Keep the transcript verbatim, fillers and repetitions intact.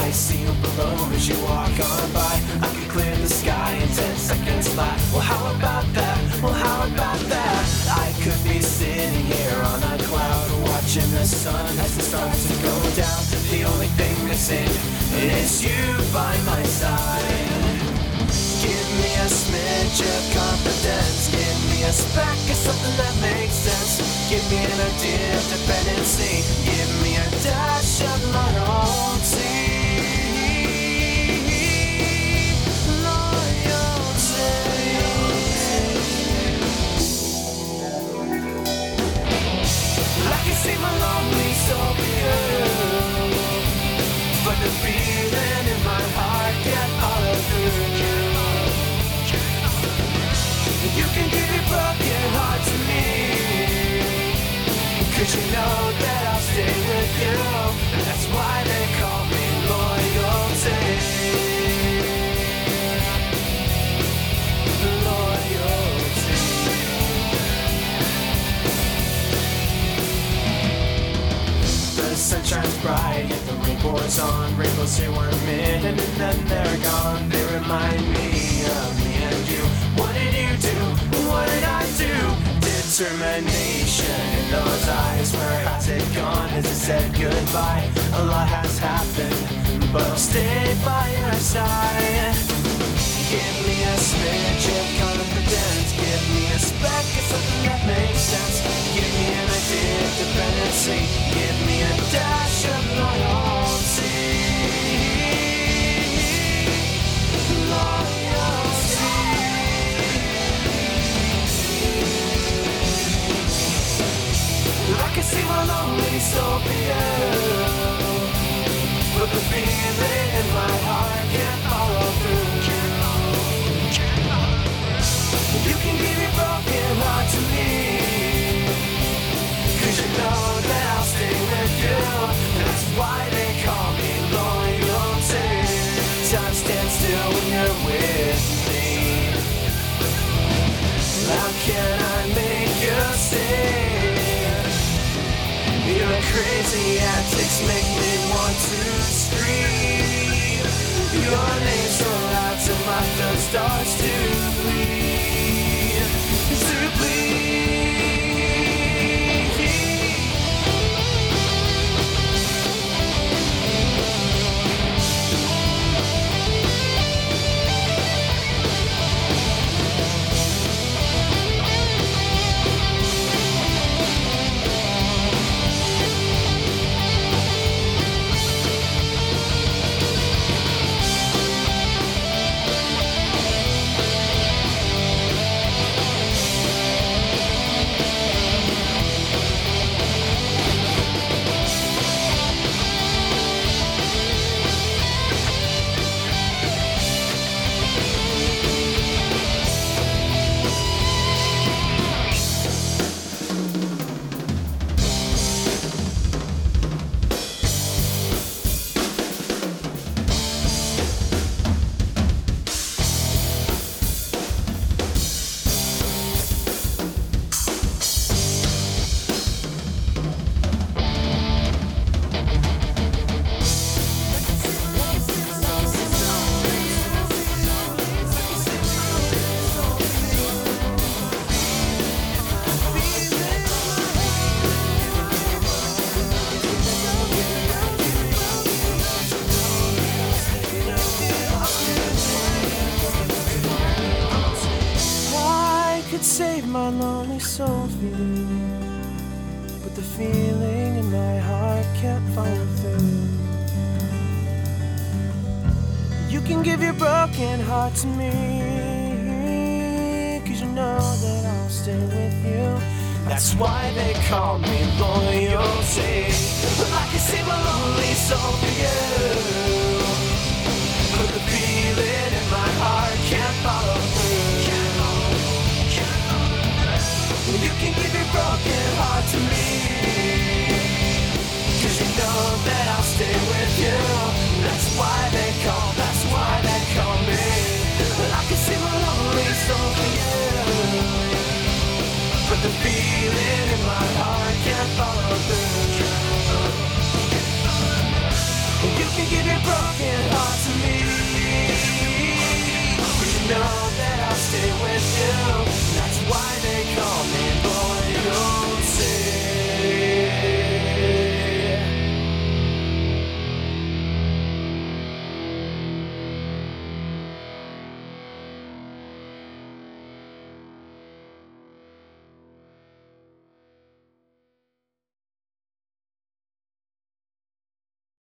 I see you below as you walk on by. I could clear the sky in ten seconds flat. Well, how about that? Well, how about that? I could be sitting here on a cloud, watching the sun as it starts to go down. The only thing missing is you by my side. Give me a smidge of confidence. Give me a speck of something that makes sense. Give me an idea of dependency. Give me a dash of loyalty. I can see my lonely soul view, but the feeling in my heart can't follow through. You can give your broken heart to me, 'cause you know that I'll stay with you. That's why they call me loyalty. Loyalty. The sun shines bright, yet the rain pours on. Rainbows here one minute and then they're gone. They remind me of me and you. What did you do? What did I do? Determination in those eyes. Where has it gone? Has it said goodbye? A lot has happened, but I'll stay by your side. Give me a smidge of confidence. Give me a speck of something that makes sense. Give me an idea of dependency. Give me a dash of loyalty. Loyalty. I can see my lonely soul below, but the feeling in my heart can't follow through. You can give your broken heart to me, 'cause you know that I'll stay with you. That's why they call me loyalty. Time stands still when you're with me. How can I make you stay? Your crazy antics make me want to scream. Your name so loud till my throat starts to bleed. To bleed. Save my lonely soul for you, but the feeling in my heart can't follow through. You can give your broken heart to me, 'cause you know that I'll stay with you. That's why they call me loyalty. I can save my lonely soul for you, but the feeling in my heart can't follow through. You can give your broken heart to me, 'cause you know that I'll stay with you. That's why they call, that's why they call me. I can see my lonely soul for you, but the feeling in my heart can't follow through. broken